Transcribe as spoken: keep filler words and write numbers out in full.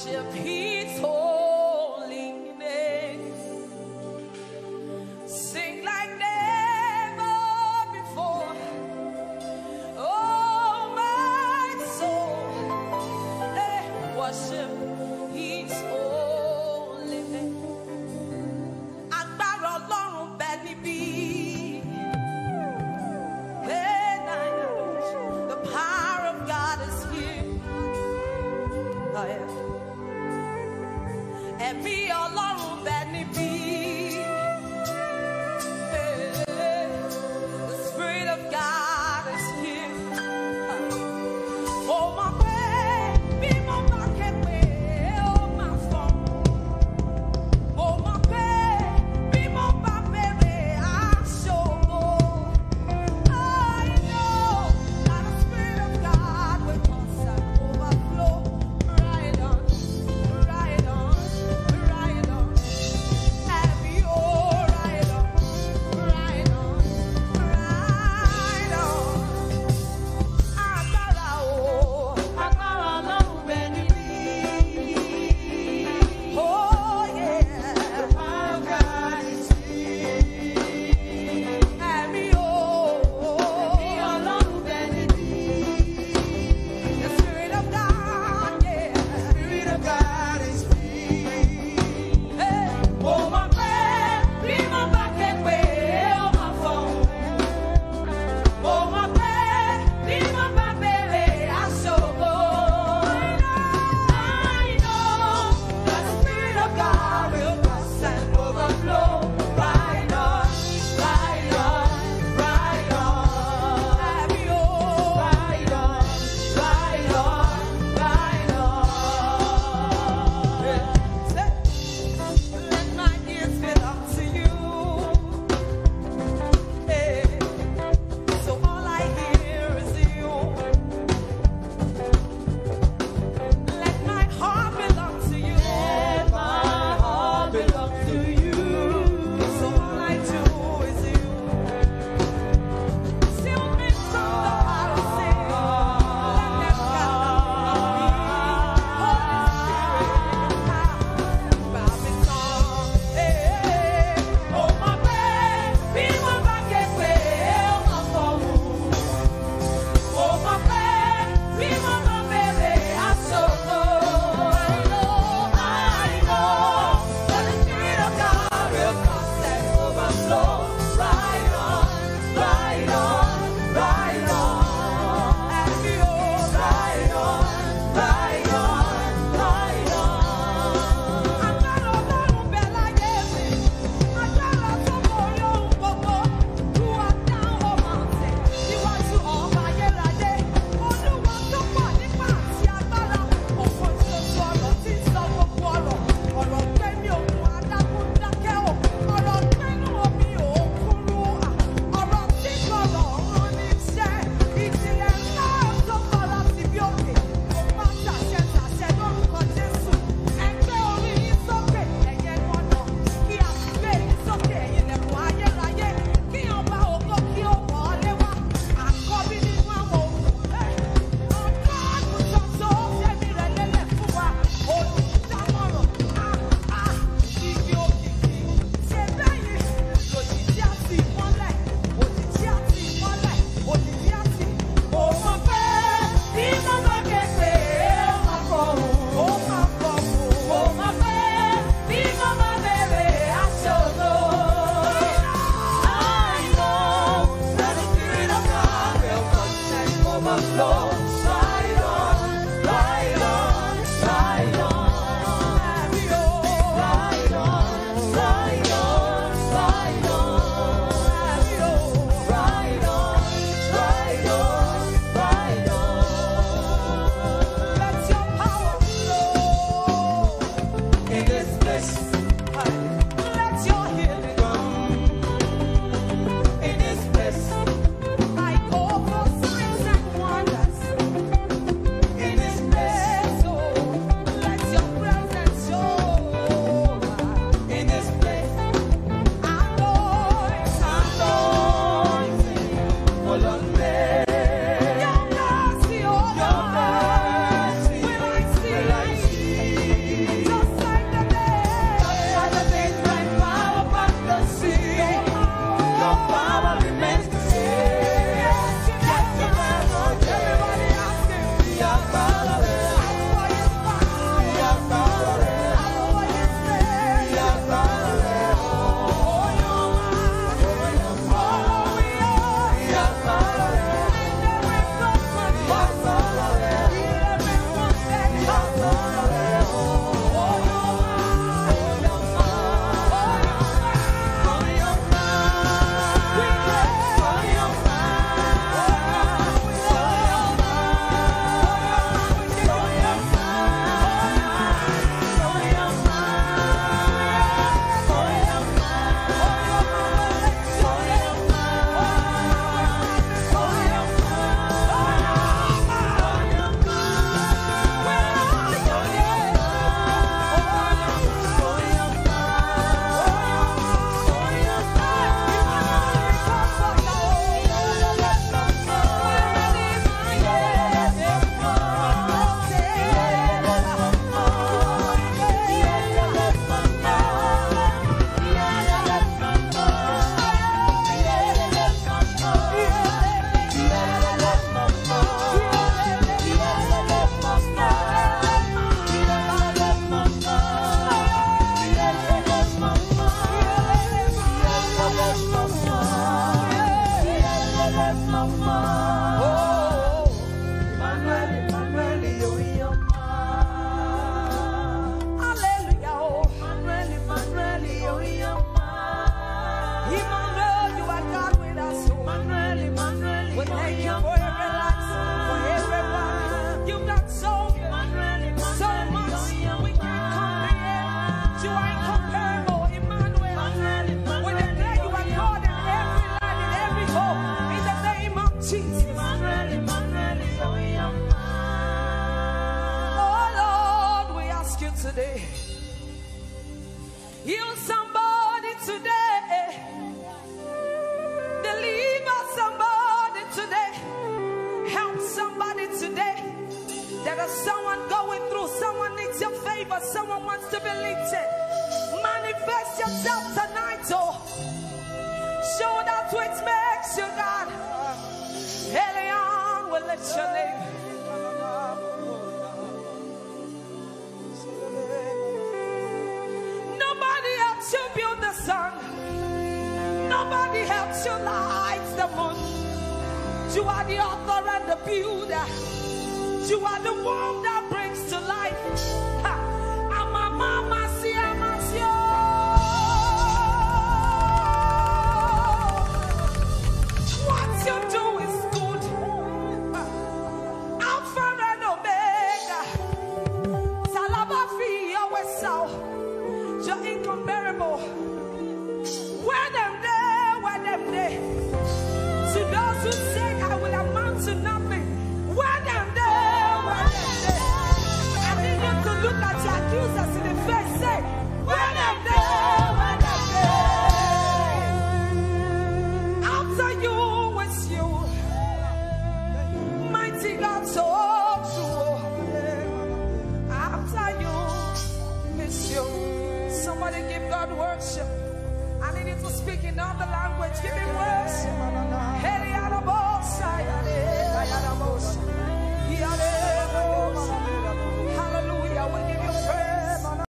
worship His holy name. Sing like never before. Oh, my soul, let it worship His holy name. Agbára Ọlọ́run bẹ níbí. The power of God is here. Oh, yeah. Heal somebody today. Deliver somebody today. Help somebody today. There is someone going through. Someone needs your favor. Someone wants to be lifted. Manifest yourself tonight, oh. Show that which makes you God. Elion will lift your name. You build the sun. Nobody helps you light the moon. You are the author and the builder. You are the one that brings to life. I'm a mama, see, I'm a what you do is good. Alpha and Omega. Salabafi, always so. You're incomparable. Where them there, where them there. To those who say I will amount to nothing. Where them there, where them there. I need you to look at your accusers in the face. Say, where them there, where them there. After you was you. Mighty God, so true. After you is you. Somebody give God worship. I need you to speak in another language. Give him worship.